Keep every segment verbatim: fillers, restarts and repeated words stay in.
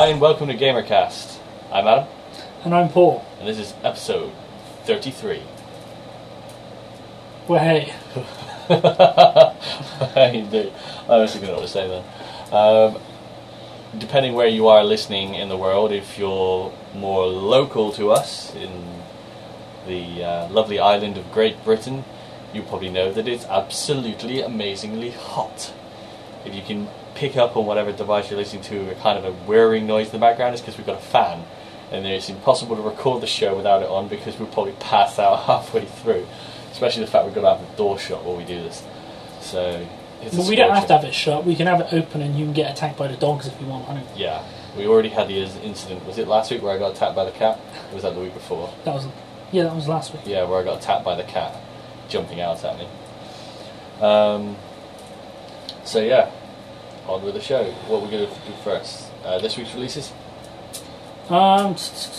Hi and welcome to Gamercast. I'm Adam. And I'm Paul. And this is episode thirty-three. Well, hey. Indeed. I honestly don't know what to say then. Um, depending where you are listening in the world, if you're more local to us in the uh, lovely island of Great Britain, you probably know that it's absolutely amazingly hot. If you can pick up on whatever device you're listening to, a kind of a whirring noise in the background, is because we've got a fan, and it's impossible to record the show without it on because we'll probably pass out halfway through. Especially the fact we've got to have the door shut while we do this. So it's well, a we don't have scorcher. to have it shut. We can have it open, and you can get attacked by the dogs if you want. I don't. Yeah, we already had the incident. Was it last week where I got attacked by the cat? Or was that the week before? That was, yeah, that was last week. Yeah, where I got attacked by the cat, jumping out at me. Um. So yeah, on with the show. What we're going to do first? Uh, this week's releases. Um.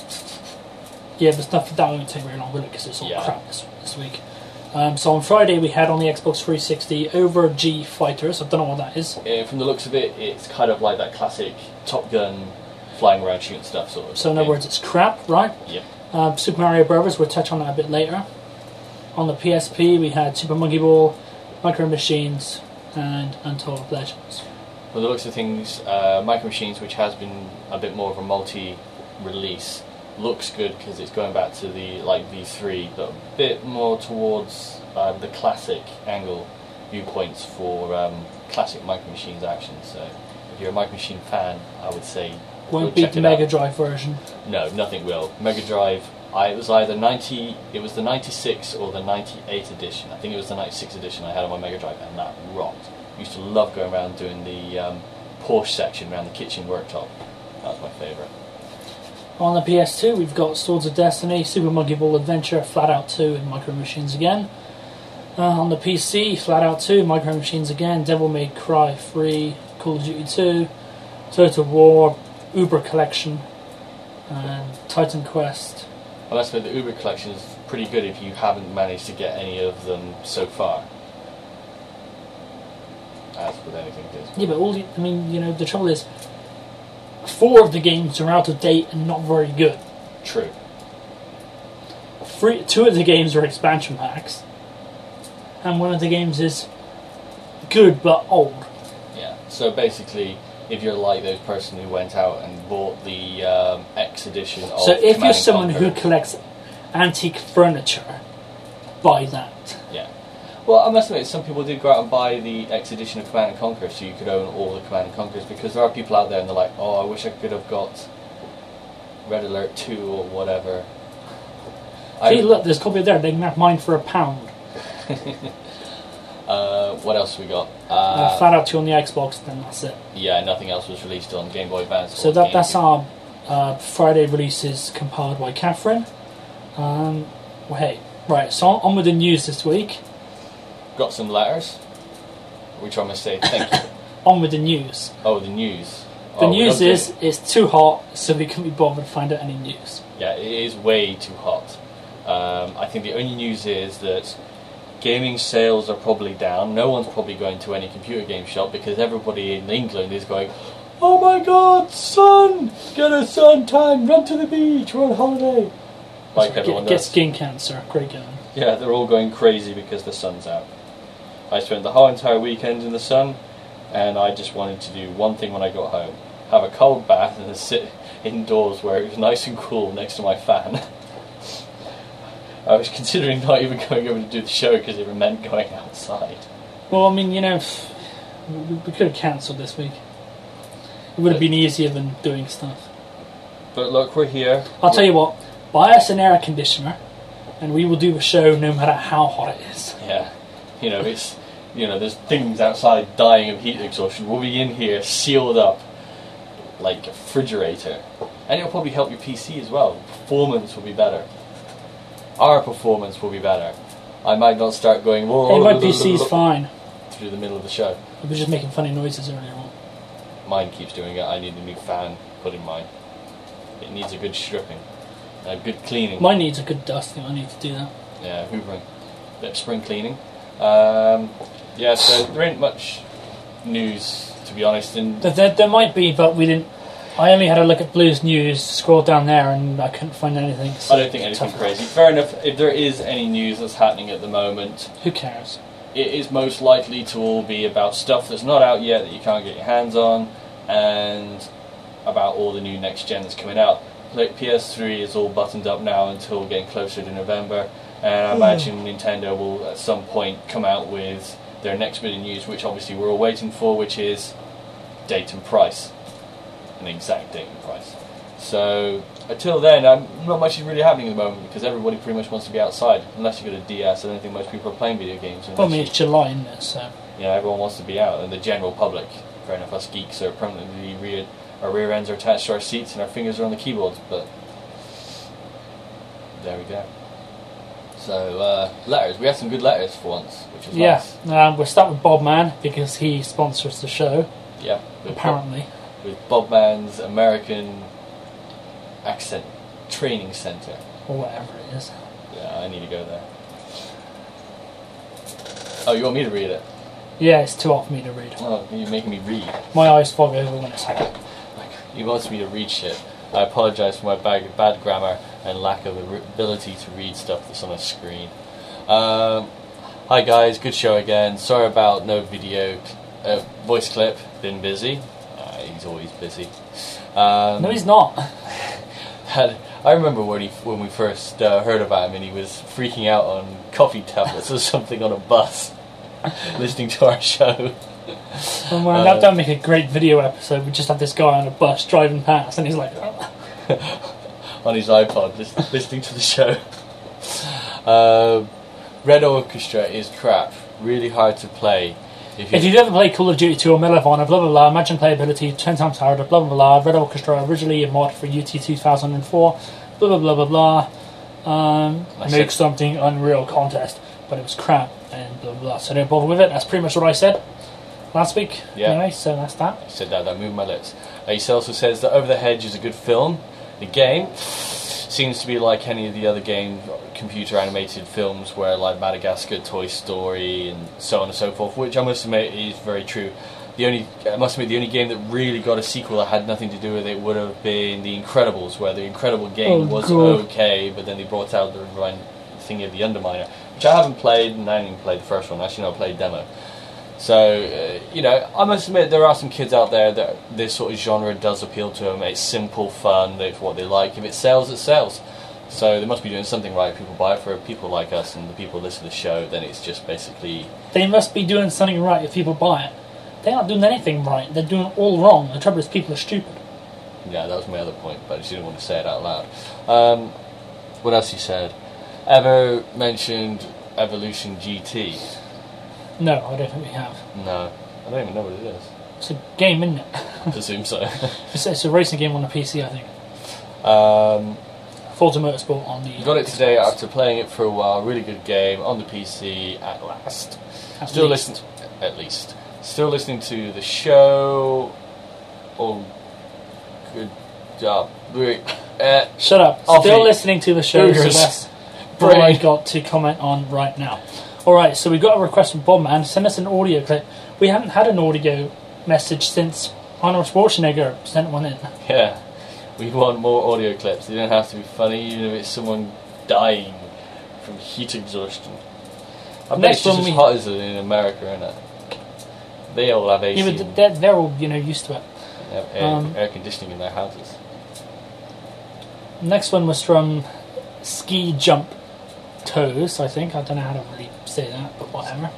Yeah, but stuff that won't take very long, will it? Because it's all Yeah. crap this, this week. Um, so on Friday we had on the Xbox three sixty Over G Fighters. I don't know what that is. Uh, from the looks of it, it's kind of like that classic Top Gun, flying around shooting stuff sort of. So in other game. words, it's crap, right? Yep. Um, Super Mario Brothers. We'll touch on that a bit later. On the P S P we had Super Monkey Ball, Micro Machines, and Untold Legends. From the looks of things, uh, Micro Machines, which has been a bit more of a multi-release, looks good because it's going back to the like V three, but a bit more towards uh, the classic angle viewpoints for um, classic Micro Machines action. So, if you're a Micro Machine fan, I would say go Won't beat check the it Mega out. Drive version. No, nothing will. Mega Drive. I it was either ninety. It was the ninety-six or the ninety-eight edition. I think it was the ninety-six edition I had on my Mega Drive, and that rocked. Used to love going around doing the um, Porsche section around the kitchen worktop. That was my favourite. On the P S two, we've got Swords of Destiny, Super Monkey Ball Adventure, Flat Out two, and Micro Machines again. Uh, on the P C, Flat Out two, Micro Machines again, Devil May Cry three, Call of Duty two, Total War, Uber Collection, and Titan Quest. Well, that's where the Uber collection is pretty good if you haven't managed to get any of them so far. As with anything, it is. Yeah, but all the, I mean, you know, the trouble is, four of the games are out of date and not very good. True. Three, two of the games are expansion packs, and one of the games is good but old. Yeah. So basically, if you're like those person who went out and bought the um, X edition of So if Command you're and someone who Conquer- collects antique furniture, buy that. Yeah. Well, I must admit, some people did go out and buy the X edition of Command and Conquer, so you could own all the Command and Conquers, because there are people out there and they're like, oh, I wish I could have got Red Alert two or whatever. See, I, look, there's a copy there. They can have mine for a pound. uh, what else we got? Uh, Uh, Flat Out two on the Xbox, then that's it. yeah, nothing else was released on Game Boy Advance. So or that that's GameCube. our uh, Friday releases compiled by Catherine. Um, well, hey, right. So on with the news this week. Got some letters, which I must say thank you. On with the news. Oh, the news. The Oh, we news don't do is it. it's too hot, so we couldn't be bothered to find out any news. Yeah, it is way too hot. Um, I think the only news is that gaming sales are probably down. No one's probably going to any computer game shop because everybody in England is going, oh my god, sun! Get a suntan, run to the beach, we're on holiday. Like everyone Get, get does. skin cancer. Great going. Yeah, they're all going crazy because the sun's out. I spent the whole entire weekend in the sun, and I just wanted to do one thing when I got home. Have a cold bath and then sit indoors where it was nice and cool next to my fan. I was considering not even going over to do the show because it meant going outside. Well, I mean, you know, we, we could have cancelled this week. It would have been easier than doing stuff. But look, we're here. I'll tell you what, buy us an air conditioner, and we will do the show no matter how hot it is. Yeah, you know, it's, you know, there's things outside dying of heat exhaustion. We'll be in here sealed up like a refrigerator. And it'll probably help your P C as well. Performance will be better. Our performance will be better. I might not start going, whoa, Hey, my P C's fine. through the middle of the show. I was just making funny noises earlier on. Mine keeps doing it. I need a new fan put in mine. It needs a good stripping. And a good cleaning. Mine needs a good dusting. I need to do that. Yeah, hoovering. Bit of spring cleaning. Um, yeah, so there ain't much news, to be honest. And There, there, there might be, but we didn't I only had a look at Blues News, scrolled down there, and I couldn't find anything. So I don't think anything tough. crazy. Fair enough, if there is any news that's happening at the moment, Who cares? it is most likely to all be about stuff that's not out yet that you can't get your hands on, and about all the new next gen that's coming out. Like P S three is all buttoned up now until getting closer to November, and I imagine Nintendo will at some point come out with their next bit of news, which obviously we're all waiting for, which is date and price. An exact date and price. So until then, um, not much is really happening at the moment because everybody pretty much wants to be outside. Unless you've got a D S, I don't think most people are playing video games. Well, I mean, it's July, isn't it? So. Yeah, everyone wants to be out, and the general public. Fair enough, us geeks are permanently rear, our rear ends are attached to our seats and our fingers are on the keyboards, but there we go. So, uh, letters. We had some good letters for once, which is yeah. nice. Um, we'll start with Bob Man because he sponsors the show. Yeah. With Apparently. Bob, with Bob Man's American Accent Training Centre. Or whatever it is. Yeah, I need to go there. Oh, you want me to read it? Yeah, it's too hot for me to read. Oh, you're making me read. My eyes fog over when it's hot. He wants me to read shit. I apologise for my bad, bad grammar and lack of ability to read stuff that's on a screen. Um, hi guys, good show again. Sorry about no video, uh, voice clip. Been busy. Uh, he's always busy. Um, No, he's not. had, I remember when he when we first uh, heard about him and he was freaking out on coffee tablets or something on a bus, listening to our show. And well, that would make a great video episode. We just have this guy on a bus driving past, and he's like, on his iPod, listen, listening to the show. Um, Red Orchestra is crap. Really hard to play. If, if you've ever played Call of Duty two or Medal of Honor, blah blah blah, imagine playability ten times harder, blah blah blah. Red Orchestra originally a mod for U T two thousand four, blah blah blah blah blah. Um, make something Unreal contest, but it was crap and blah blah blah. So don't bother with it. That's pretty much what I said last week. Yeah. Anyway, so that's that. I said that, that moved my lips. Uh, he also says that Over the Hedge is a good film. The game seems to be like any of the other game computer animated films where like Madagascar, Toy Story and so on and so forth, which I must admit is very true. The only I must admit the only game that really got a sequel that had nothing to do with it would have been The Incredibles, where the Incredible game oh, was God. okay, but then they brought out the thingy of The Underminer, which I haven't played, and I haven't even played the first one. Actually, no, I played demo. So, uh, you know, I must admit there are some kids out there that this sort of genre does appeal to them. It's simple, fun, that's what they like. If it sells, it sells. So they must be doing something right. People buy it for people like us and the people who listen to the show, then it's just basically... They must be doing something right if people buy it. They're not doing anything right. They're doing all wrong. The trouble is people are stupid. Yeah, that was my other point, but I just didn't want to say it out loud. Um, what else he said? Ever mentioned Evolution G T? No, I don't think we have. No. I don't even know what it is. It's a game, isn't it? I presume so. It's, it's a racing game on the P C, I think. Um... Forza Motorsport on the... Got it Xbox. today after playing it for a while. Really good game on the P C at last. At Still least. listening, at least. Still listening to the show. Oh, good job. Uh, Shut up. Off Still it. listening to the show, so Boogers. that's all I Brain. got to comment on right now. Alright, so we got a request from Bob Man. Send us an audio clip. We haven't had an audio message since Arnold Schwarzenegger sent one in. Yeah, we want more audio clips. They don't have to be funny, even if it's someone dying from heat exhaustion. I bet Next it's just one as we- hot as in America, isn't it? They all have A C. Yeah, but they're, they're all, you know, used to it. They have air, um, air conditioning in their houses. Next one was from Ski Jump Toes, I think. I don't know how to really say that, but whatever.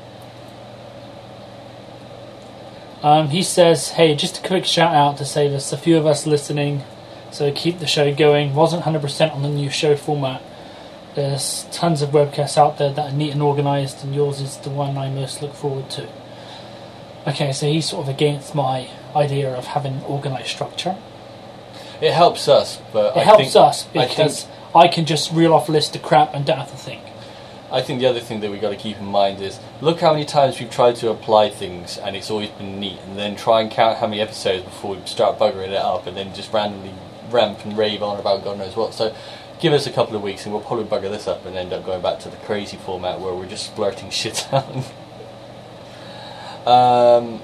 Um, he says, hey, just a quick shout out to say there's a few of us listening, so keep the show going. Wasn't one hundred percent on the new show format. There's tons of webcasts out there that are neat and organised, and yours is the one I most look forward to. Okay, so he's sort of against my idea of having organised structure. It helps us, but It I helps think, us I because think, I can just reel off a list of crap and don't have to think. I think the other thing that we got to keep in mind is look how many times we've tried to apply things and it's always been neat, and then try and count how many episodes before we start buggering it up, and then just randomly ramp and rave on about God knows what. So give us a couple of weeks and we'll probably bugger this up and end up going back to the crazy format where we're just splurting shit out. um,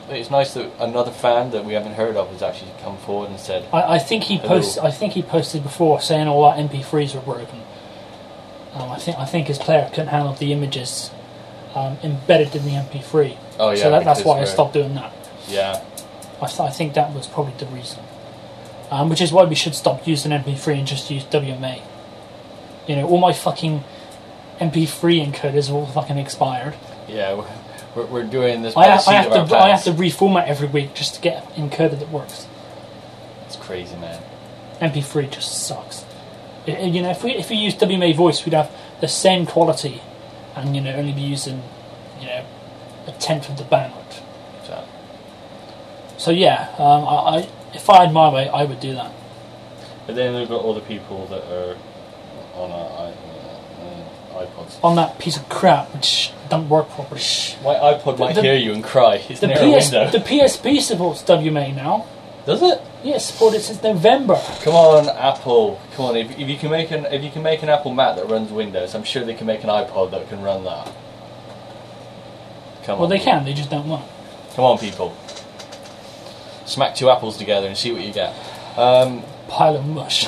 it's nice that another fan that we haven't heard of has actually come forward and said. I, I think he Hello. post. I think he posted before saying all our M P threes were broken. Um, I think I think his player couldn't handle the images um, embedded in the M P three. Oh yeah, so that, that's because why I we're- stopped doing that. Yeah, I, th- I think that was probably the reason. Um, which is why we should stop using M P three and just use W M A. You know, all my fucking M P three encoders are all fucking expired. yeah, we're, we're, we're doing this. I, by the ha- seat I have of our to I have pants. to reformat every week just to get an encoder that works. It's crazy, man. M P three just sucks. It- it- you know, if we if we use W M A voice, we'd have the same quality, and you know, only be using you know a tenth of the bandwidth. So, So yeah, um, I, I if I had my way, I would do that. but then we've got all the people that are on our i- uh, iPods. On that piece of crap which don't work properly. My iPod might the- hear you and cry. It's The near P S a window. the P S P supports W M A now. Does it? Yeah, it's supported since November. Come on, Apple. Come on. If, if you can make an if you can make an Apple Mac that runs Windows, I'm sure they can make an iPod that can run that. Come Well, on. they people. can. They just don't want. Come on, people. Smack two apples together and see what you get. Um, Pile of mush.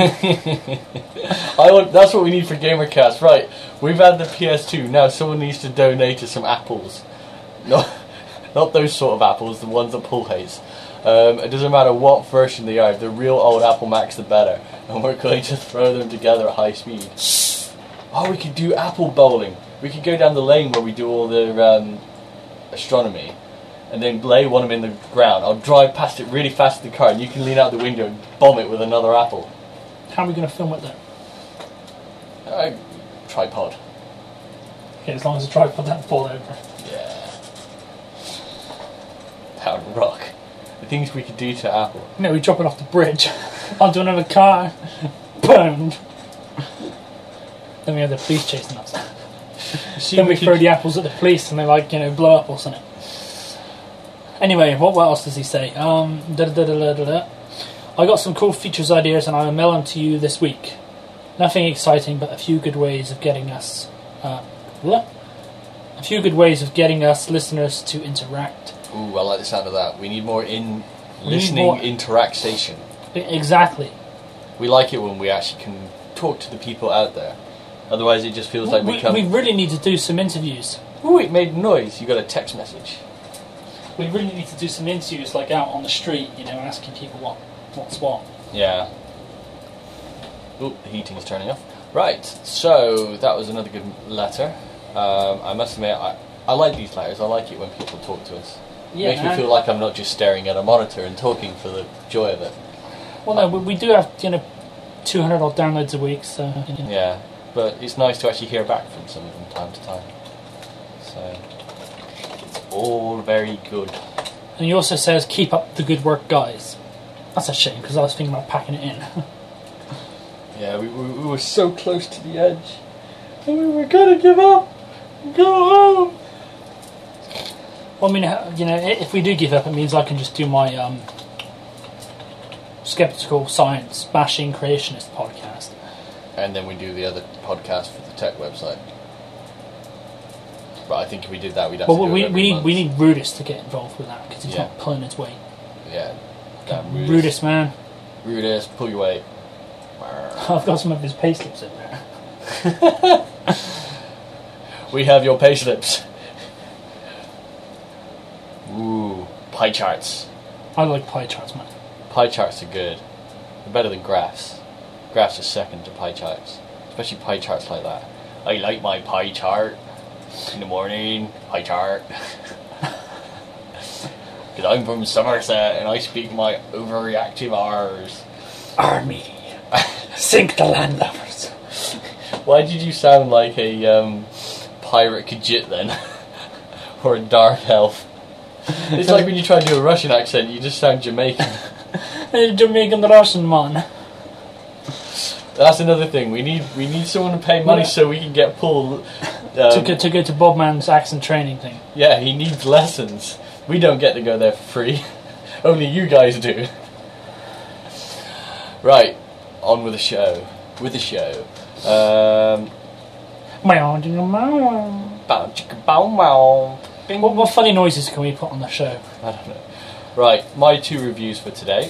I want. That's what we need for GamerCast, right? We've had the P S two. Now someone needs to donate us some apples. Not, not those sort of apples. The ones that Paul hates. Um, it doesn't matter what version they are. If they're real old Apple Macs, the better. And we're going to throw them together at high speed. Oh, we could do apple bowling. We could go down the lane where we do all the um, astronomy, and then lay one of them in the ground. I'll drive past it really fast in the car, and you can lean out the window and bomb it with another apple. How are we going to film it then? Uh, tripod. Okay, as long as the tripod doesn't fall over. Yeah. That would rock. The things we could do to Apple. No, we drop it off the bridge onto another car. Boom. Then we have the police chasing us. See, Then we could- throw the apples at the police and they like, you know, blow up or something. Anyway, what, what else does he say? Um, da, da, da, da, da, da. I got some cool features ideas and I will mail them to you this week. Nothing exciting, but a few good ways of getting us... Uh, what? A few good ways of getting us listeners to interact. Ooh, I like the sound of that. We need more in We need listening more- interaction. I- Exactly. We like it when we actually can talk to the people out there. Otherwise, it just feels like we, we, come. we really need to do some interviews. Ooh, it made noise. You got a text message. We really need to do some interviews, like out on the street, you know, asking people what what's what. Yeah. Ooh, the heating's turning off. Right, so that was another good letter. Um, I must admit, I, I like these letters. I like it when people talk to us. Yeah, Makes me man. feel like I'm not just staring at a monitor and talking for the joy of it. Well, no, we, we do have, you know, two hundred odd downloads a week, so... You know. Yeah, but it's nice to actually hear back from some of them time to time. So, it's all very good. And he also says, keep up the good work, guys. That's a shame, because I was thinking about packing it in. Yeah, we, we, we were so close to the edge. And we were gonna give up. Go home. Well, I mean, uh, you know, i- if we do give up, it means I can just do my um, skeptical science bashing creationist podcast. And then we do the other podcast for the tech website. But I think if we did that, we'd have But to do we it every we need month. we need Rudis to get involved with that because he's Yeah. not pulling his weight. Yeah. Damn, Rudis. Rudis. man, Rudis, pull your weight. I've got some of his payslips in there. We have your pay slips. Ooh, pie charts. I like pie charts, man. Pie charts are good. They're better than graphs. Graphs are second to pie charts. Especially pie charts like that. I like my pie chart. In the morning, pie chart. Because I'm from Somerset and I speak my overreactive R's. Army, sink the landlubbers. Why did you sound like a um, pirate Khajiit then? Or a dark elf? It's like when you try to do a Russian accent, you just sound Jamaican. Jamaican Russian man. That's another thing. We need we need someone to pay money Yeah. so we can get Paul. to, Um, go, to go to Bob Man's accent training thing. yeah, he needs lessons. We don't get to go there for free. Only you guys do. Right, on with the show. With the show. Um, Meow, jingle, meow. bow chicka bow wow. Bing. What, what funny noises can we put on the show? I don't know. Right, my two reviews for today.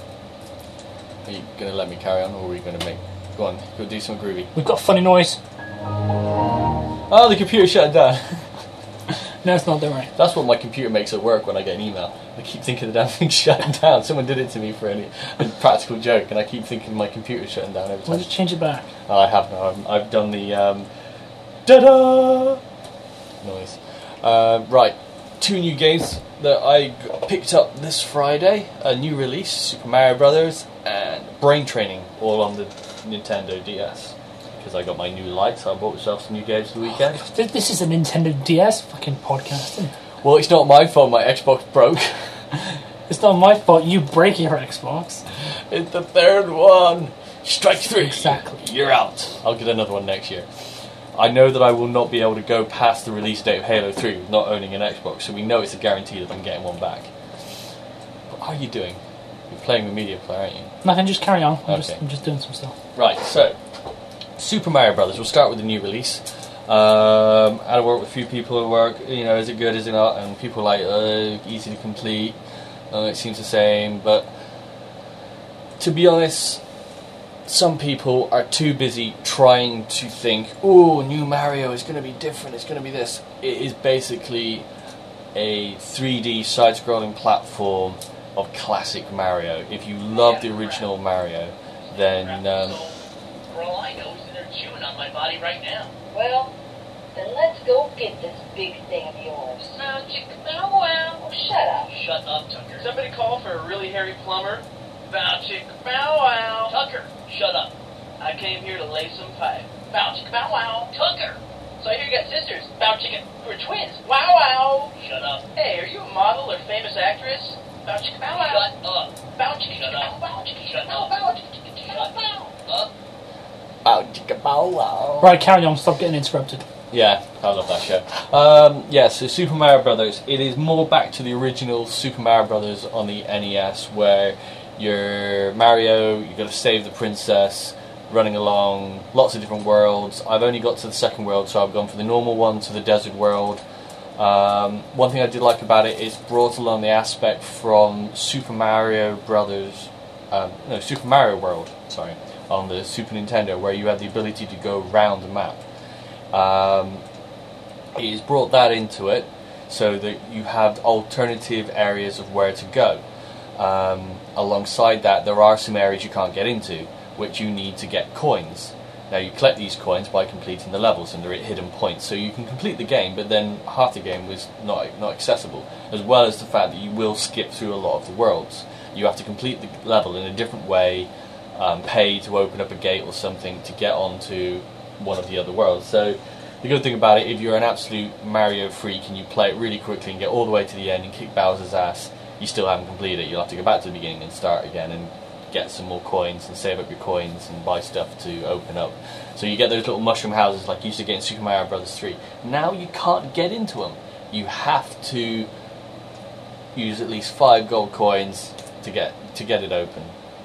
Are you going to let me carry on, or are we going to make... Go on, go do some groovy. We've got funny noise. Oh, the computer shut down. No, it's not doing right. That's what my computer makes at work when I get an email. I keep thinking the damn thing's shutting down. Someone did it to me for any, a practical joke, and I keep thinking my computer's shutting down every time. We'll just change it back. Oh, I have now. I've, I've done the um, da-da noise. Uh, right, two new games that I g- picked up this Friday. A new release, Super Mario Brothers and Brain Training, all on the Nintendo D S. Because I got my new light, so I bought myself some new games for the weekend. Th- This is a Nintendo D S fucking podcasting. Well, it's not my fault my Xbox broke. It's not my fault you break your Xbox. It's the third one. Strike three. Exactly. You're out. I'll get another one next year. I know that I will not be able to go past the release date of Halo three with not owning an Xbox, so we know it's a guarantee that I'm getting one back. But how are you doing? You're playing with Media Player, aren't you? Nothing, just carry on. I'm, Okay. just, I'm just doing some stuff. Right, so Super Mario Brothers. We'll start with the new release. Um, I work with a few people at work. You know, is it good? Is it not? And people are like, uh, easy to complete. Uh, it seems the same, but to be honest, some people are too busy trying to think, "Oh, new Mario is going to be different. It's going to be this." It is basically a three D side-scrolling platform of classic Mario. If you love the original Mario, then um, For all I know, they're chewing on my body right now. Well, then let's go get this big thing of yours. Bow chicka bow wow. Oh, shut up. Shut up, Tucker. Somebody call for a really hairy plumber. Bow chicka bow wow. Tucker, shut up. I came here to lay some pipe. Bow chicka bow wow. Tucker. So I hear you got sisters. Bow chicka. We're twins. Wow wow. Shut up. Hey, are you a model or famous actress? Bow chicka bow wow. Shut up. Bow chicka shut up. Bow chicka shut up. Bow chicka shut up. bow chicka bow wow. Right, carry on. Stop getting interrupted. Yeah, I love that show. Um, yeah, so Super Mario Brothers. It is more back to the original Super Mario Brothers on the N E S, where you're Mario, you got to save the princess, running along lots of different worlds. I've only got to the second world, so I've gone from the normal one to the desert world. Um, one thing I did like about it is brought along the aspect from Super Mario Brothers, um, no, Super Mario World, sorry, on the Super Nintendo, where you had the ability to go round the map. Um, it has brought that into it, so that you have alternative areas of where to go. Um, alongside that, there are some areas you can't get into, which you need to get coins. Now, you collect these coins by completing the levels, and they're at hidden points, so you can complete the game, but then half the game was not not accessible, as well as the fact that you will skip through a lot of the worlds. You have to complete the level in a different way, um, pay to open up a gate or something to get onto one of the other worlds. So the good thing about it, if you're an absolute Mario freak and you play it really quickly and get all the way to the end and kick Bowser's ass, you still haven't completed it. You'll have to go back to the beginning and start again and get some more coins and save up your coins and buy stuff to open up. So you get those little mushroom houses like you used to get in Super Mario Brothers three. Now you can't get into them. You have to use at least five gold coins to get to get it open.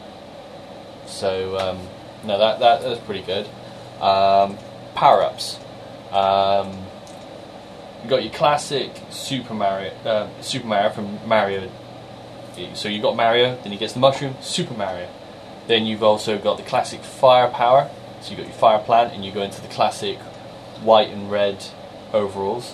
So um, no, that, that that's pretty good. Um, power-ups. Um, you got your classic Super Mario, uh, Super Mario from Mario. So you got Mario, then he gets the mushroom, Super Mario. Then you've also got the classic fire power. So you got your fire plant, and you go into the classic white and red overalls.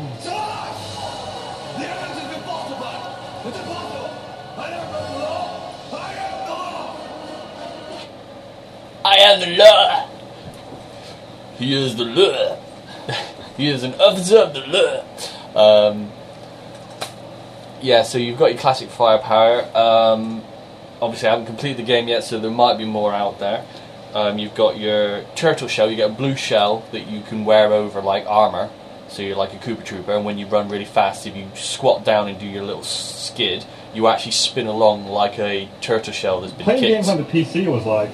I am the law. He is the law. He is an officer of the law. Um, yeah, so you've got your classic firepower. Um, obviously, I haven't completed the game yet, so there might be more out there. Um, you've got your turtle shell. You get a blue shell that you can wear over like armor. So you're like a Koopa Trooper, and when you run really fast, if you squat down and do your little skid, you actually spin along like a turtle shell that's been Playing kicked. games on the P C was like...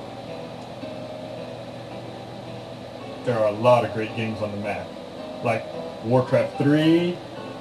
There are a lot of great games on the Mac. Like Warcraft three.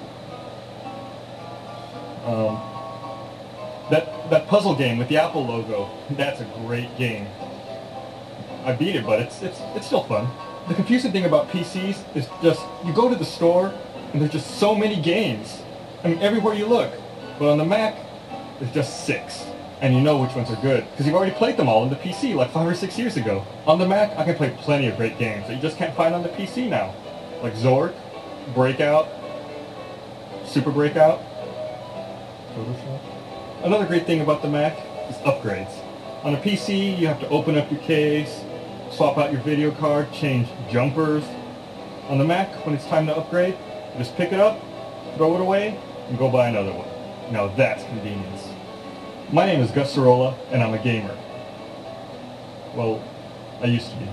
Um, that that puzzle game with the Apple logo, that's a great game. I beat it, but it's it's it's still fun. the confusing thing about P Cs is just, you go to the store, and there's just so many games. I mean, everywhere you look. But on the Mac, there's just six. And you know which ones are good, because you've already played them all on the P C like five or six years ago. On the Mac, I can play plenty of great games that you just can't find on the P C now. Like Zork, Breakout, Super Breakout, Photoshop. Another great thing about the Mac is upgrades. On a P C, you have to open up your case, swap out your video card, change jumpers. On the Mac, when it's time to upgrade, you just pick it up, throw it away, and go buy another one. Now that's convenience. My name is Gus Sorolla, and I'm a gamer. Well, I used to be.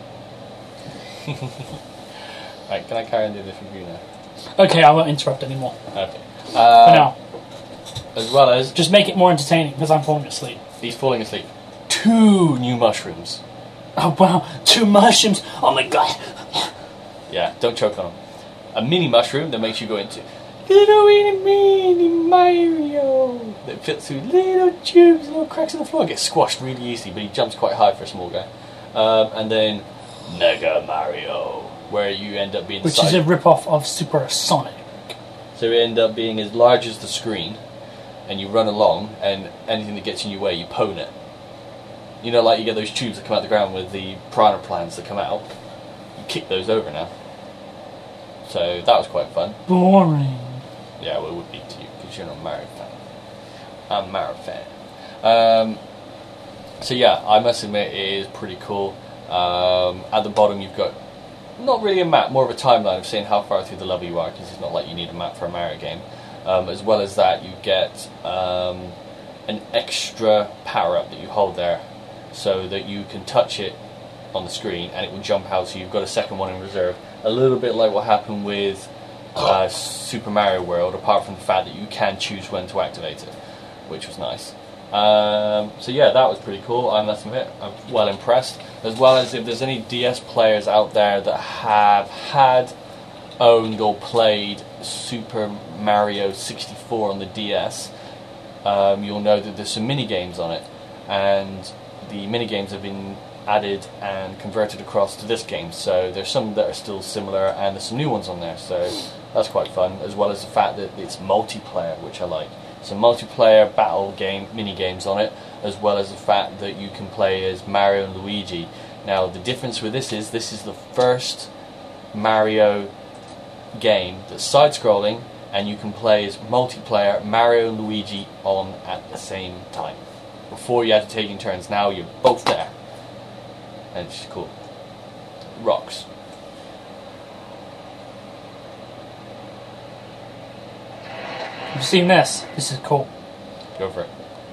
Right, can I carry on doing this review now? Okay, I won't interrupt anymore. Okay. For Uh, now. as well as Just make it more entertaining, because I'm falling asleep. he's falling asleep. Two new mushrooms. Oh wow, two mushrooms! Oh my god! Yeah, don't choke on them. A mini mushroom that makes you go into little itty mini Mario. That fits through little tubes, little cracks in the floor. Gets squashed really easily, but he jumps quite high for a small guy. Um, and then Mega Mario, where you end up being the Which is size- a rip-off of Super Sonic. So you end up being as large as the screen, and you run along, and anything that gets in your way, you pwn it. You know, like you get those tubes that come out the ground with the piranha plants that come out. You kick those over now. So that was quite fun. Boring. Yeah, well, it would be to you, because you're not a Mario fan. I'm a Mario fan. Um, so yeah, I must admit it is pretty cool. Um, at the bottom you've got not really a map, more of a timeline of seeing how far through the level you are, because it's not like you need a map for a Mario game. Um, as well as that, you get um, an extra power-up that you hold there, so that you can touch it on the screen and it will jump out, so you've got a second one in reserve. A little bit like what happened with uh, Super Mario World, apart from the fact that you can choose when to activate it, which was nice. Um, so yeah, that was pretty cool, I must admit. I'm well impressed. As well as if there's any D S players out there that have had, owned or played Super Mario sixty-four on the D S, um, you'll know that there's some mini-games on it, and the mini-games have been added and converted across to this game, so there's some that are still similar and there's some new ones on there, so that's quite fun, as well as the fact that it's multiplayer, which I like. Some multiplayer battle game mini-games on it, as well as the fact that you can play as Mario and Luigi. Now the difference with this is this is the first Mario game that's side-scrolling, and you can play as multiplayer Mario and Luigi on at the same time. Before you had to take in turns, now you're both there. And it's cool. Rocks. You've seen this? This is cool. Go for it.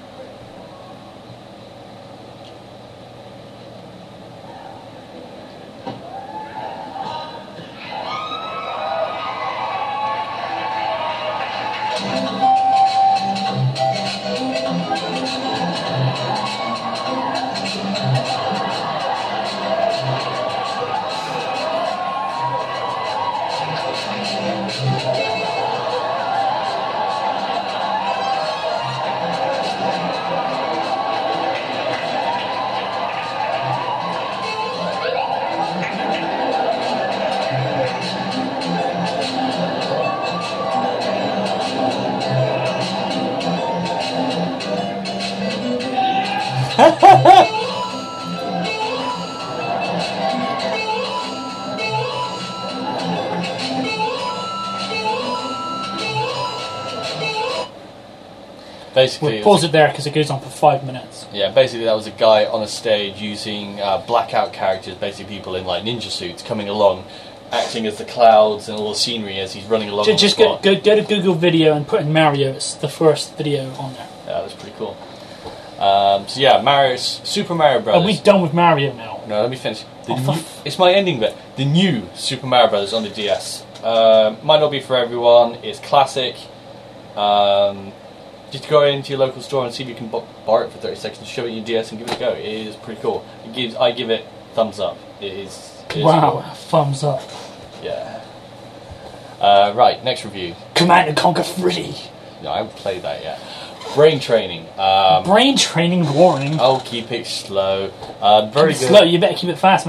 Basically, We'll pause it there because it goes on for five minutes. yeah, basically that was a guy on a stage using uh, blackout characters, basically people in like ninja suits coming along, acting as the clouds and all the scenery as he's running along. Just, on just the go, spot. go go to Google Video and put in Mario. It's the first video on there. Yeah, that's pretty cool. Um, so yeah, Mario, Super Mario Brothers. Are we done with Mario now? No, let me finish. The Oh, new, for f- it's my ending bit. The new Super Mario Brothers on the D S. Um, might not be for everyone. It's classic. Um, just go into your local store and see if you can b- borrow it for thirty seconds, shove it in your D S and give it a go. It is pretty cool. It gives, I give it thumbs up. It is. It is Wow, cool. thumbs up. Yeah. Uh, right, next review. Command and Conquer three. No, I haven't played that yet. Brain training. Um, Brain training boring. I'll keep it slow. Uh, very Keep it good. slow, you better keep it fast, man.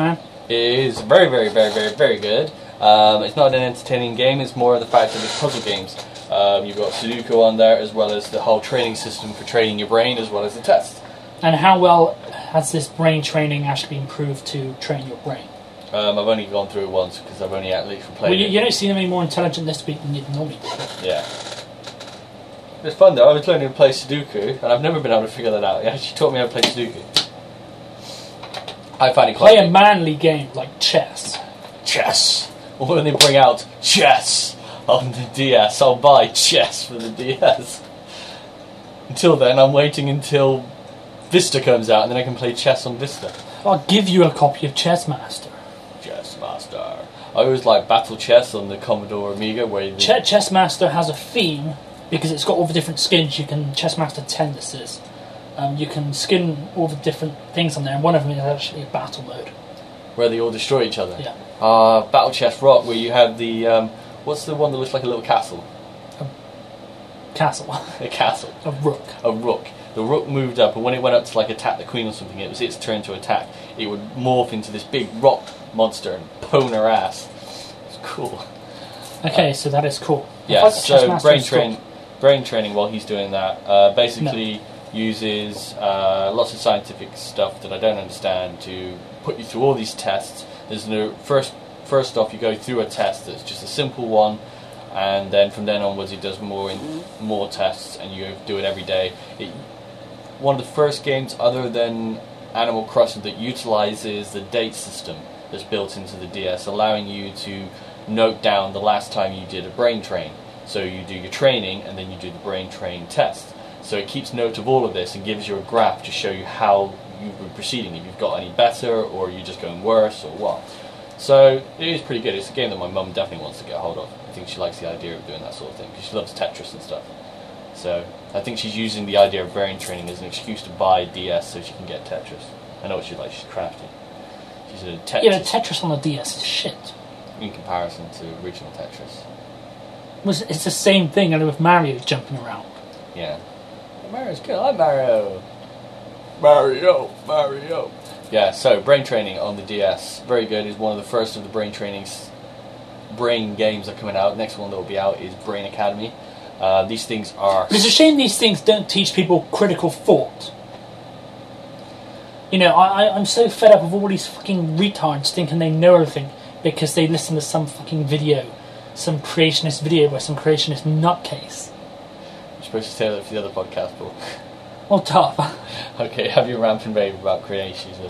is very, very, very, very, very good. Um, it's not an entertaining game, it's more of the fact that it's puzzle games. Um, you've got Sudoku on there, as well as the whole training system for training your brain, as well as the tests. And how well has this brain training actually been proved to train your brain? Um, I've only gone through it once, because I've only at least played Well, you, it. you don't seem any more intelligent this week than you normally do. Yeah. It's fun though, I was learning to play Sudoku, and I've never been able to figure that out. It actually taught me how to play Sudoku. I find it quite Play a manly game like chess. Chess. Or when they bring out chess on the D S, I'll buy chess for the D S. Until then, I'm waiting until Vista comes out, and then I can play chess on Vista. I'll give you a copy of Chess Master. Chess Master. I always like Battle Chess on the Commodore Amiga, where you... Ch- Chess Master has a theme because it's got all the different skins. You can Chess Master ten. This is. Um, you can skin all the different things on there, and one of them is actually a battle mode. Where they all destroy each other. Yeah. Uh, Battle Chess Rock, where you have the... Um, what's the one that looks like a little castle? Castle. A castle. A rook. A rook. The rook moved up, and when it went up to like attack the queen or something, it was its turn to attack. It would morph into this big rock monster and pwn her ass. It's cool. Okay, so that is cool. Yeah, I thought Chess so Master brain was cool. train, brain training while he's doing that uh, basically uses uh, lots of scientific stuff that I don't understand to put you through all these tests. There's no first first off you go through a test that's just a simple one, and then from then onwards he does more in, more tests, and you do it every day. It, one of the first games other than Animal Crossing that utilizes the date system that's built into the D S, allowing you to note down the last time you did a brain train. So you do your training and then you do the brain train test. So it keeps note of all of this and gives you a graph to show you how you've been proceeding, if you've got any better or you're just going worse or what. So it is pretty good. It's a game that my mum definitely wants to get hold of. I think she likes the idea of doing that sort of thing because she loves Tetris and stuff. So I think she's using the idea of brain training as an excuse to buy D S so she can get Tetris. I know what she's like. She's crafty. She's a Tetris. Yeah, but Tetris on the D S is shit. In comparison to original Tetris. Was it's the same thing, only with Mario jumping around. Yeah. Mario's good. I like Mario. Mario, Mario. Yeah, so brain training on the D S, very good. Is one of the first of the brain trainings, brain games that are coming out. Next one that will be out is Brain Academy. Uh, these things are. It's a shame these things don't teach people critical thought. You know, I, I, I'm so fed up of all these fucking retards thinking they know everything because they listen to some fucking video, some creationist video by some creationist nutcase. You're supposed to say that for the other podcast, Paul. Well, tough. Okay, have your rant and rave about creationism.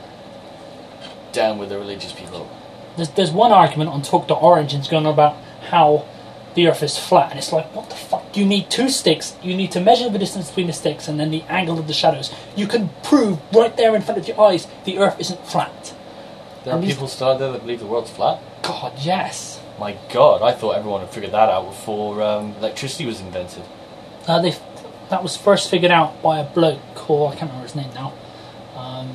Down with the religious people. There's, there's one argument on Talk to Origins going on about how the Earth is flat, and it's like, what the fuck? You need two sticks, you need to measure the distance between the sticks and then the angle of the shadows. You can prove right there in front of your eyes the Earth isn't flat. There are And these- people still out there that believe the world's flat? God, yes. My God, I thought everyone had figured that out before um, electricity was invented. Uh, they that was first figured out by a bloke called, I can't remember his name now. Um,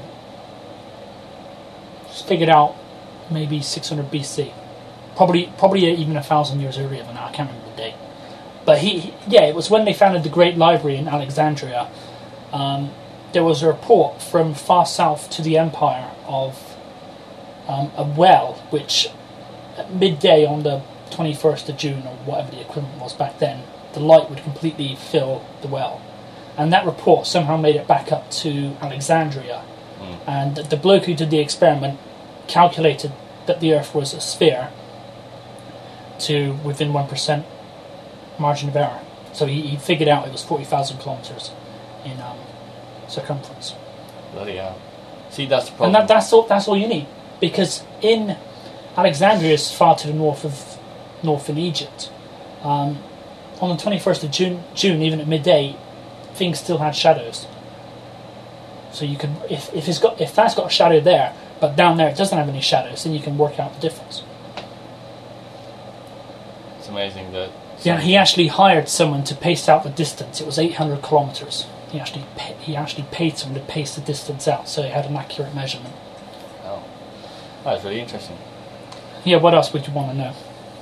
it was figured out maybe six hundred B C. Probably, probably even a thousand years earlier than that. I can't remember the date. But he, he yeah, it was when they founded the Great Library in Alexandria. Um, there was a report from far south to the Empire of um, a well, which at midday on the twenty-first of June, or whatever the equivalent was back then, the light would completely fill the well. And that report somehow made it back up to Alexandria. Mm. And the bloke who did the experiment calculated that the Earth was a sphere to within one percent margin of error. So he, he figured out it was forty thousand kilometres in um, circumference. Bloody hell. See, that's the And problem. that, that's all that's all you need. Because in Alexandria is far to the north of north in Egypt. Um, on the twenty-first of June, June, even at midday, things still had shadows. So you can, if if it's got if that's got a shadow there, but down there it doesn't have any shadows, then you can work out the difference. It's amazing that... Yeah, he actually hired someone to pace out the distance. It was eight hundred kilometres. He actually pa- he actually paid someone to pace the distance out, so he had an accurate measurement. Oh. That's really interesting. Yeah, what else would you want to know?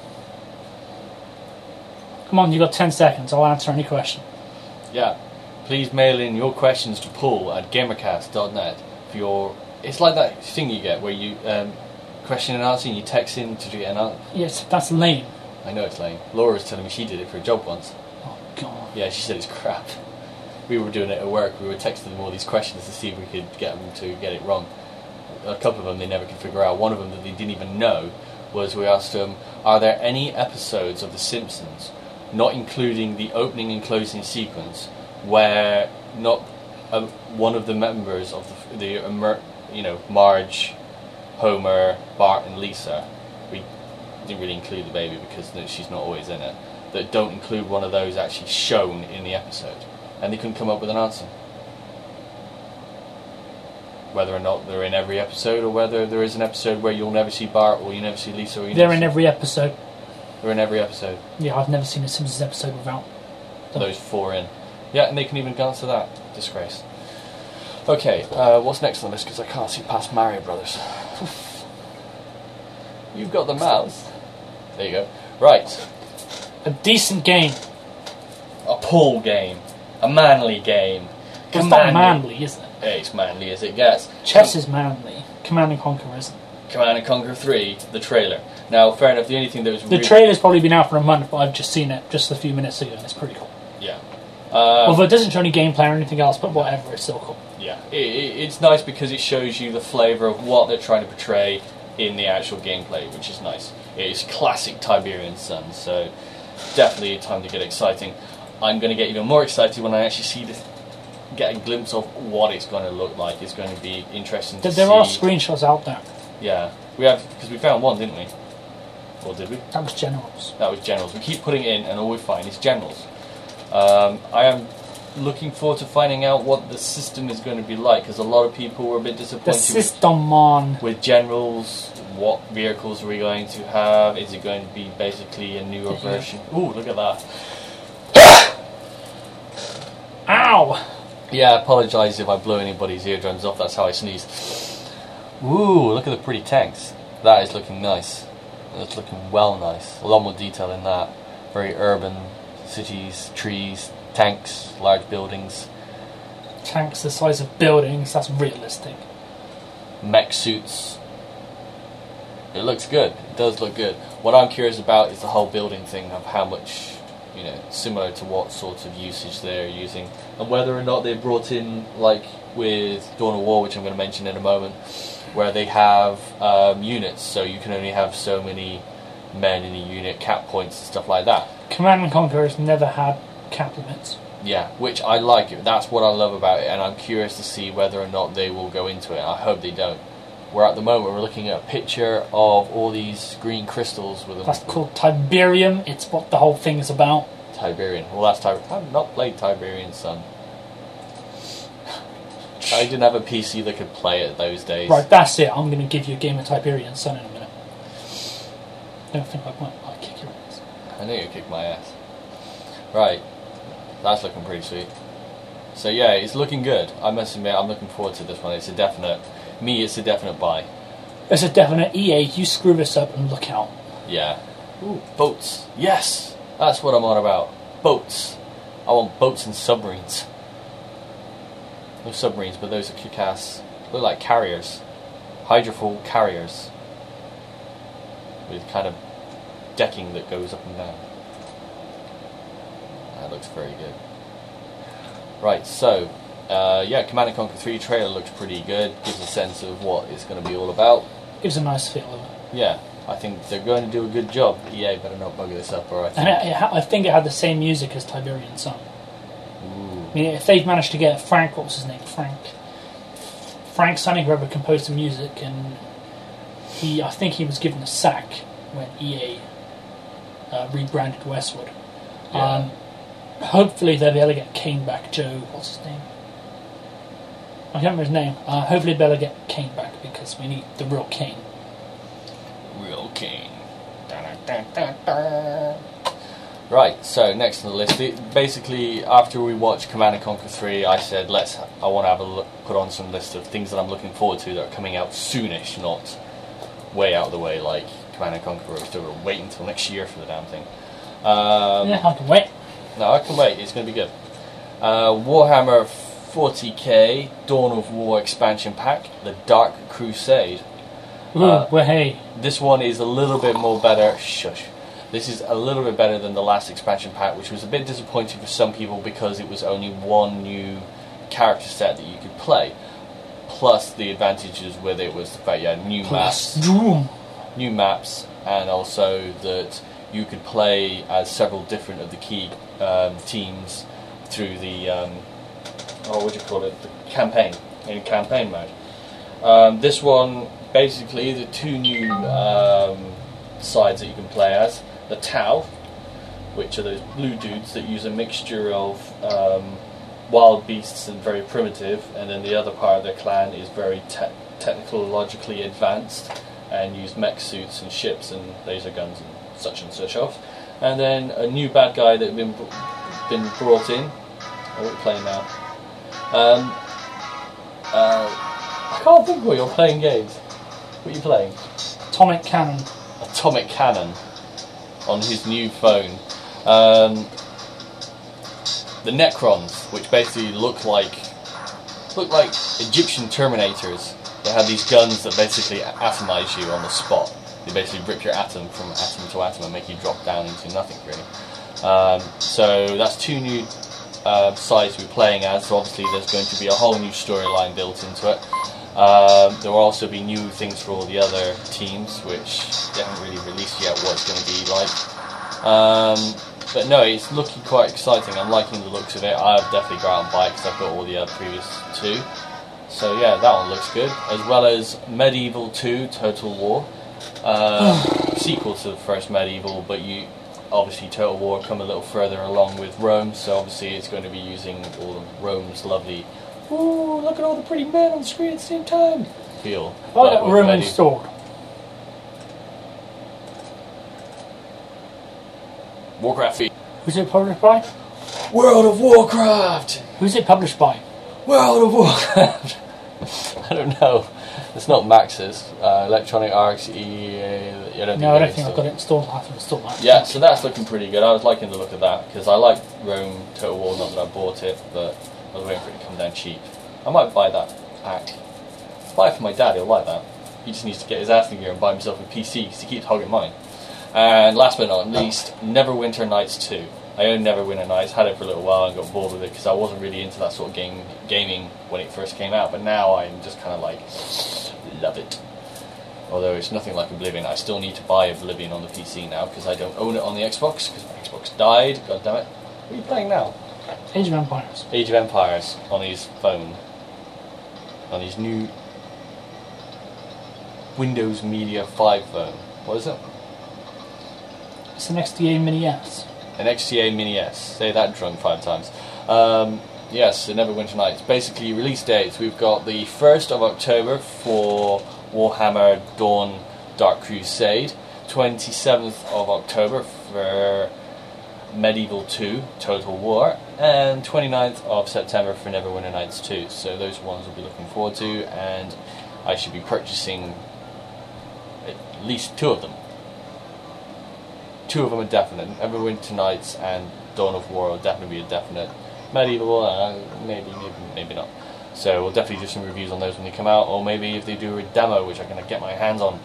Come on, you got ten seconds. I'll answer any question. Yeah. Please mail in your questions to Paul at gamercast dot net for your... It's like that thing you get where you... Um, question and answer, and you text in to get an answer. Yes, that's lame. I know it's lame. Laura was telling me she did it for a job once. Oh god. Yeah, she said it's crap. We were doing it at work. We were texting them all these questions to see if we could get them to get it wrong. A couple of them they never could figure out. One of them that they didn't even know was we asked them, are there any episodes of The Simpsons, not including the opening and closing sequence, where not uh, one of the members of the, the Emer- you know, Marge, Homer, Bart and Lisa, we didn't really include the baby because no, she's not always in it, that don't include one of those actually shown in the episode. And they couldn't come up with an answer. Whether or not they're in every episode, or whether there is an episode where you'll never see Bart, or you never see Lisa, or you They're never in see... every episode. They're in every episode. Yeah, I've never seen a Simpsons episode without them. Those four in. Yeah, and they can even answer that. Disgrace. Okay, uh, what's next on the list? Because I can't see past Mario Brothers. You've got the mouse. There you go. Right. A decent game. A pull game. A manly game. It's not manly, is it? It's manly as it gets. Chess is manly. Command and Conquer isn't. Command and Conquer three, the trailer. Now, fair enough, the only thing that was The really... trailer's probably been out for a month, but I've just seen it just a few minutes ago, and it's pretty cool. Yeah. Um, Although it doesn't show any gameplay or anything else, but whatever, it's still cool. Yeah. It, it, it's nice because it shows you the flavour of what they're trying to portray in the actual gameplay, which is nice. It is classic Tiberian Sun, so definitely time to get exciting. I'm going to get even more excited when I actually see this, get a glimpse of what it's going to look like. It's going to be interesting to There, see. there are screenshots out there. Yeah. We have, because we found one, didn't we? Or did we? That was Generals. That was Generals. We keep putting it in, and all we find is Generals. Um, I am looking forward to finding out what the system is going to be like, because a lot of people were a bit The disappointed system on. with, with Generals. What vehicles are we going to have? Is it going to be basically a newer version? Ooh, look at that. Ow! Yeah, I apologise if I blow anybody's eardrums off, that's how I sneeze. Ooh, look at the pretty tanks. That is looking nice. That's looking well nice. A lot more detail in that. Very urban, cities, trees, tanks, large buildings. Tanks the size of buildings, that's realistic. Mech suits. It looks good. It does look good. What I'm curious about is the whole building thing of how much, you know, similar to what sort of usage they're using, and whether or not they brought in, like with Dawn of War, which I'm going to mention in a moment, where they have um, units, so you can only have so many men in a unit, cap points and stuff like that. Command and Conquer has never had cap limits. Yeah, which I like it. That's what I love about it, and I'm curious to see whether or not they will go into it. I hope they don't. Where at the moment we're looking at a picture of all these green crystals with them. That's called Tiberium. It's what the whole thing is about. Tiberian. Well, that's Tiberian. I've not played Tiberian Sun. I didn't have a P C that could play it those days. Right, that's it. I'm going to give you a game of Tiberian Sun in a minute. Don't think I won't. I'll kick your ass. I knew you'd kick my ass. Right. That's looking pretty sweet. So yeah, it's looking good. I must admit, I'm looking forward to this one. It's a definite... Me, it's a definite buy. It's a definite E A. You screw this up and look out. Yeah. Ooh, boats. Yes! That's what I'm on about. Boats. I want boats and submarines. No submarines, but those are kick-ass. Look like carriers. Hydrofoil carriers. With kind of decking that goes up and down. That looks very good. Right, so... Uh, yeah, Command and Conquer three trailer looks pretty good. Gives a sense of what it's going to be all about. Gives a nice feel of it. Yeah, I think they're going to do a good job. E A better not bug this up, or I think... And it, it ha- I think it had the same music as Tiberian Sun. Ooh. I mean, if they've managed to get Frank, what was his name? Frank. Frank Sonny, whoever composed the music, and he, I think he was given a sack when E A uh, rebranded Westwood. Yeah. Um, hopefully they'll be able to get Kane back. Joe, what's his name? I can't remember his name. Uh, hopefully they'll be able to get Kane back because we need the real Kane. Real King. Da-da-da-da-da. Right, so next on the list, it, basically after we watched Command and Conquer three, I said let's. I want to have a look, put on some list of things that I'm looking forward to that are coming out soonish, not way out of the way like Command and Conquer. We're still going to wait until next year for the damn thing. Um, Yeah, I can wait. No, I can wait. It's going to be good. Uh, Warhammer forty K Dawn of War expansion pack, The Dark Crusade. Ooh, Uh, well, hey. This one is a little bit more better. Shush. This is a little bit better than the last expansion pack, which was a bit disappointing for some people because it was only one new character set that you could play. Plus, the advantages with it was the fact you had new maps, Doom. new maps, and also that you could play as several different of the key um, teams through the um, oh, what do you call it? The campaign in campaign mode. Um, this one, basically, the two new um, sides that you can play as: the Tau, which are those blue dudes that use a mixture of um, wild beasts and very primitive, and then the other part of their clan is very te- technologically advanced and use mech suits and ships and laser guns and such and such off. And then a new bad guy that had been been brought in. Oh, what are we playing now? Um, uh, I can't think what you're playing games. What are you playing? Atomic Cannon. Atomic Cannon on his new phone. Um, the Necrons, which basically look like look like Egyptian Terminators. They have these guns that basically atomize you on the spot. They basically rip your atom from atom to atom and make you drop down into nothing, really. Um, so that's two new uh, sides we're playing as. So obviously there's going to be a whole new storyline built into it. Um, there will also be new things for all the other teams, which they haven't really released yet what it's going to be like. Um, but no, it's looking quite exciting. I'm liking the looks of it. I'll definitely go out and buy it because I've got all the other previous two. So yeah, that one looks good. As well as Medieval two Total War. Um, sequel to the first Medieval, but you obviously Total War come a little further along with Rome, so obviously it's going to be using all of Rome's lovely, ooh, look at all the pretty men on the screen at the same time feel. I but got with Room Medi- installed. Warcraft V. Who's it published by? World of Warcraft! Who's it published by? World of Warcraft! I don't know. It's not Maxis. Uh, Electronic Arts, E A. I don't No, I don't it's think I've still- got it installed. I have to install that. Yeah, so that's looking pretty good. I was liking the look of that because I like Rome Total War. Not that I bought it, but I was waiting for it to come down cheap. I might buy that pack. Buy it for my dad. He'll like that. He just needs to get his ass in gear and buy himself a P C because he keeps hogging mine. And last but not least, Neverwinter Nights two. I own Neverwinter Nights. Had it for a little while and got bored with it because I wasn't really into that sort of game gaming when it first came out. But now I'm just kind of like love it. Although it's nothing like Oblivion, I still need to buy Oblivion on the P C now because I don't own it on the Xbox because my Xbox died. God damn it! What are you playing now? Age of Empires. Age of Empires on his phone, on his new Windows Media five phone. What is it? It's an X D A Mini S. An X T A Mini S. Say that drunk five times. Um, yes, the Neverwinter Nights. Basically, release dates. We've got the first of October for Warhammer Dawn Dark Crusade. twenty-seventh of October for Medieval two Total War. And twenty-ninth of September for Neverwinter Nights two. So those ones we'll be looking forward to. And I should be purchasing at least two of them. Two of them are definite. Neverwinter Nights and Dawn of War will definitely be a definite. Medieval, uh, maybe, maybe, maybe not. So we'll definitely do some reviews on those when they come out, or maybe if they do a demo, which I'm going to get my hands on.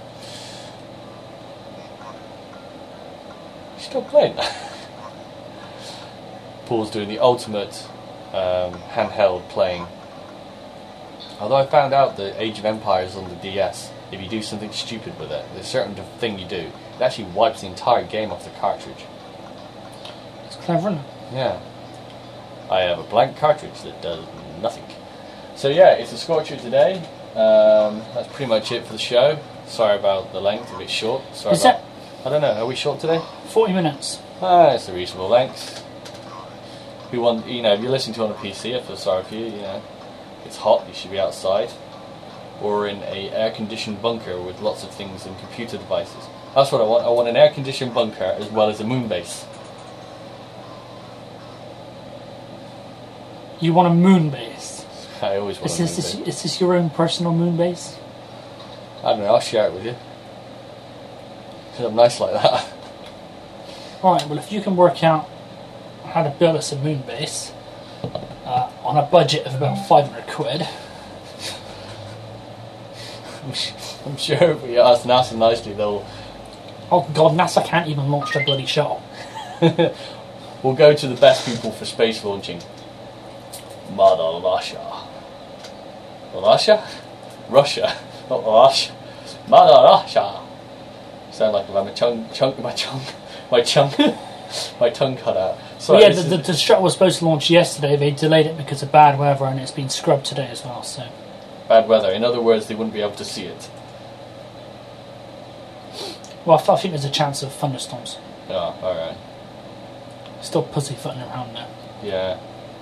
Still playing. Paul's doing the ultimate um, handheld playing. Although I found out that Age of Empires on the D S, if you do something stupid with it, there's a certain thing you do, it actually wipes the entire game off the cartridge. It's clever, isn't it? Yeah. I have a blank cartridge that does nothing. So yeah, it's a Scorcher today. Um, that's pretty much it for the show. Sorry about the length, a bit short. Sorry Is about, that I don't know, are we short today? forty minutes? Ah, it's a reasonable length. We want, you know, if you're listening to it on a P C, I feel sorry for you, you know. It's hot, you should be outside. Or in a air-conditioned bunker with lots of things and computer devices. That's what I want. I want an air-conditioned bunker as well as a moon base. You want a moon base? I always want Is a moon this, is, base. is this your own personal moon base? I don't know, I'll share it with you. Because I'm nice like that. Alright, well if you can work out how to build us a moon base uh, on a budget of about five hundred quid. I'm sure if we ask NASA nicely, they'll. Oh god, NASA can't even launch the bloody shuttle. We'll go to the best people for space launching. Mother Russia. Russia? Russia. Not Russia. Mother Russia. Sound like I've had my tongue, chunk, my tongue, my tongue, my tongue cut out. Sorry, But yeah, this the, is- the, the shuttle was supposed to launch yesterday. They delayed it because of bad weather, and it's been scrubbed today as well. So bad weather. In other words, they wouldn't be able to see it. well, I, th- I think there's a chance of thunderstorms. Oh, alright. Still pussyfooting around there. Yeah.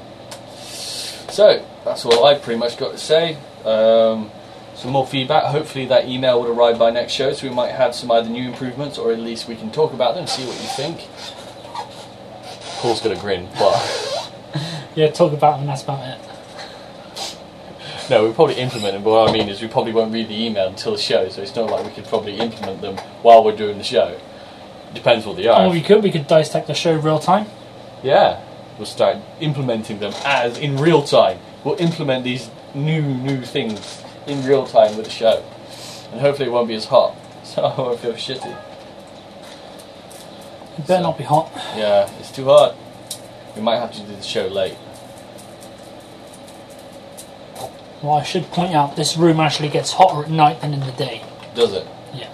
So, that's all I've pretty much got to say. Um, some more feedback. Hopefully that email will arrive by next show, so we might have some either new improvements, or at least we can talk about them and see what you think. Paul's got a grin, but... Yeah, talk about them, and that's about it. No, we'll probably implement them, but what I mean is we probably won't read the email until the show, so it's not like we could probably implement them while we're doing the show. Depends what they are. Or we could, we could dissect the show real time. Yeah, we'll start implementing them as in real time. We'll implement these new, new things in real time with the show. And hopefully it won't be as hot, so I won't feel shitty. It better So- not be hot. Yeah, it's too hot. We might have to do the show late. Well, I should point out, this room actually gets hotter at night than in the day. Does it? Yeah.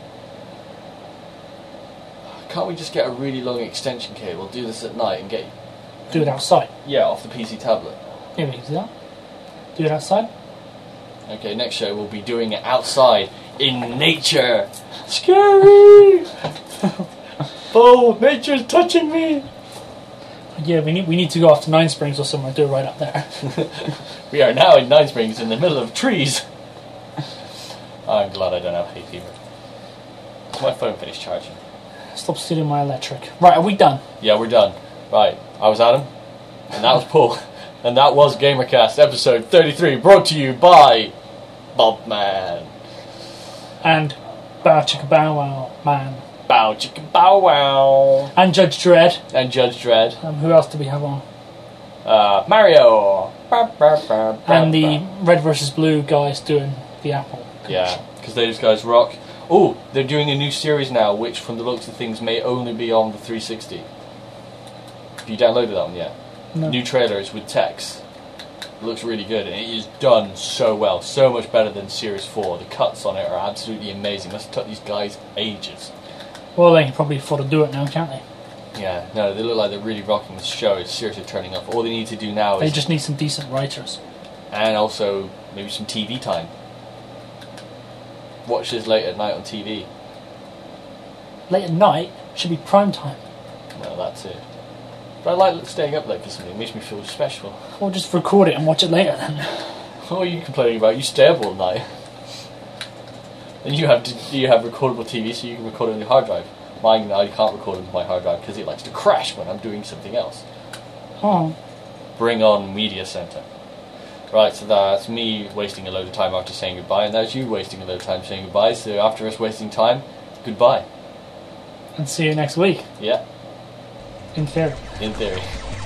Can't we just get a really long extension cable, do this at night and get, Do it outside. yeah, off the P C tablet? Yeah, we can do that. Do it outside. Okay, next show we'll be doing it outside, in nature. Scary! Oh, nature's touching me! Yeah, we need we need to go off to Nine Springs or somewhere. Do it right up there. We are now in Nine Springs in the middle of trees. I'm glad I don't have hay fever. Is my phone finished charging? Stop stealing my electric. Right, are we done? Yeah, we're done. Right, I was Adam, and that was Paul, and that was GamerCast episode thirty-three, brought to you by Bobman. And bow chicka bow wow man. Bow chicka bow wow. And Judge Dredd. And Judge Dredd. Um, who else do we have on? Uh, Mario. Ba, ba, ba, ba, And the ba. Red versus Blue guys doing the Apple. Yeah, because those guys rock. Oh, they're doing a new series now, which from the looks of things may only be on the three sixty. Have you downloaded that one yet? No. New trailers with text. It looks really good, and it is done so well, so much better than Series four. The cuts on it are absolutely amazing. Must have took these guys ages. Well, they can probably afford to do it now, can't they? Yeah, no, they look like they're really rocking the show. It's seriously turning up. All they need to do now They is... just need some decent writers. And also, maybe some T V time. Watch this late at night on T V. Late at night should be prime time. No, that's it. But I like staying up late for something. It makes me feel special. Or just record it and watch it later then. What are you complaining about? You stay up all night. And you have to, you have recordable T V, so you can record it on your hard drive. Mine, I can't record it on my hard drive because it likes to crash when I'm doing something else. Oh. Bring on Media Center. Right, so that's me wasting a load of time after saying goodbye, and that's you wasting a load of time saying goodbye. So after us wasting time, goodbye. And see you next week. Yeah, In theory. in theory.